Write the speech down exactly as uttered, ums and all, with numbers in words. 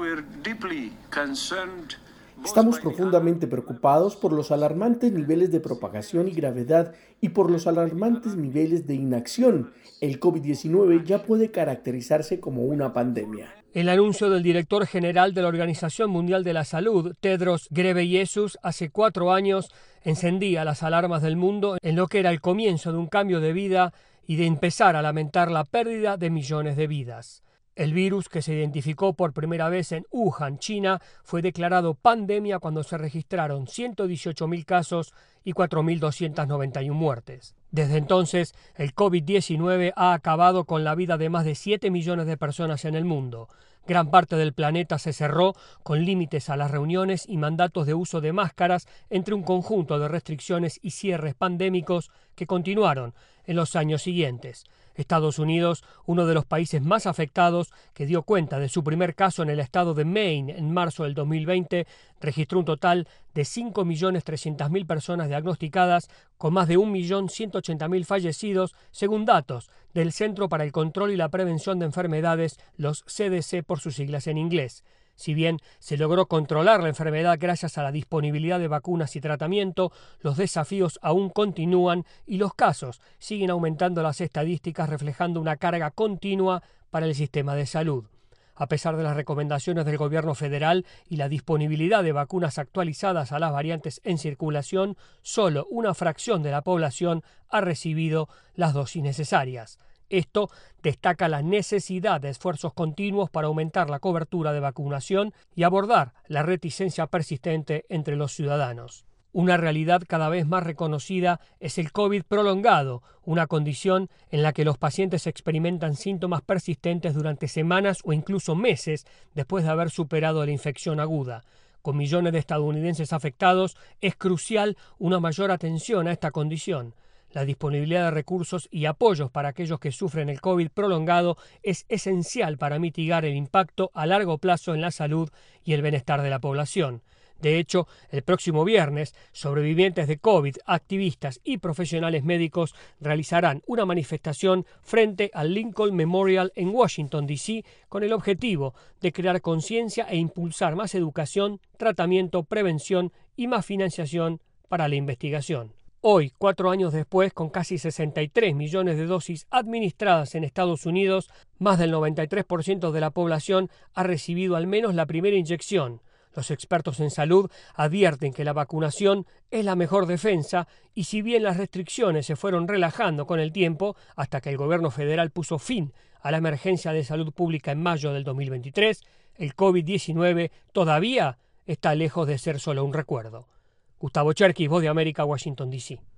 Estamos profundamente preocupados por los alarmantes niveles de propagación y gravedad y por los alarmantes niveles de inacción. El COVID diecinueve ya puede caracterizarse como una pandemia. El anuncio del director general de la Organización Mundial de la Salud, Tedros Ghebreyesus, hace cuatro años encendía las alarmas del mundo en lo que era el comienzo de un cambio de vida y de empezar a lamentar la pérdida de millones de vidas. El virus, que se identificó por primera vez en Wuhan, China, fue declarado pandemia cuando se registraron ciento dieciocho mil casos y cuatro mil doscientas noventa y una muertes. Desde entonces, el COVID diecinueve ha acabado con la vida de más de siete millones de personas en el mundo. Gran parte del planeta se cerró con límites a las reuniones y mandatos de uso de máscaras, entre un conjunto de restricciones y cierres pandémicos que continuaron en los años siguientes. Estados Unidos, uno de los países más afectados, que dio cuenta de su primer caso en el estado de Maine en marzo del dos mil veinte, registró un total de cinco millones trescientas mil personas diagnosticadas, con más de un millón ciento ochenta mil fallecidos, según datos del Centro para el Control y la Prevención de Enfermedades, los C D C por sus siglas en inglés. Si bien se logró controlar la enfermedad gracias a la disponibilidad de vacunas y tratamiento, los desafíos aún continúan y los casos siguen aumentando, las estadísticas reflejando una carga continua para el sistema de salud. A pesar de las recomendaciones del gobierno federal y la disponibilidad de vacunas actualizadas a las variantes en circulación, solo una fracción de la población ha recibido las dosis necesarias. Esto destaca la necesidad de esfuerzos continuos para aumentar la cobertura de vacunación y abordar la reticencia persistente entre los ciudadanos. Una realidad cada vez más reconocida es el COVID prolongado, una condición en la que los pacientes experimentan síntomas persistentes durante semanas o incluso meses después de haber superado la infección aguda. Con millones de estadounidenses afectados, es crucial una mayor atención a esta condición. La disponibilidad de recursos y apoyos para aquellos que sufren el COVID prolongado es esencial para mitigar el impacto a largo plazo en la salud y el bienestar de la población. De hecho, el próximo viernes, sobrevivientes de COVID, activistas y profesionales médicos realizarán una manifestación frente al Lincoln Memorial en Washington, D C, con el objetivo de crear conciencia e impulsar más educación, tratamiento, prevención y más financiación para la investigación. Hoy, cuatro años después, con casi sesenta y tres millones de dosis administradas en Estados Unidos, más del noventa y tres por ciento de la población ha recibido al menos la primera inyección. Los expertos en salud advierten que la vacunación es la mejor defensa y si bien las restricciones se fueron relajando con el tiempo hasta que el gobierno federal puso fin a la emergencia de salud pública en mayo del dos mil veintitrés, el COVID diecinueve todavía está lejos de ser solo un recuerdo. Gustavo Cherkis, Voz de América, Washington, D C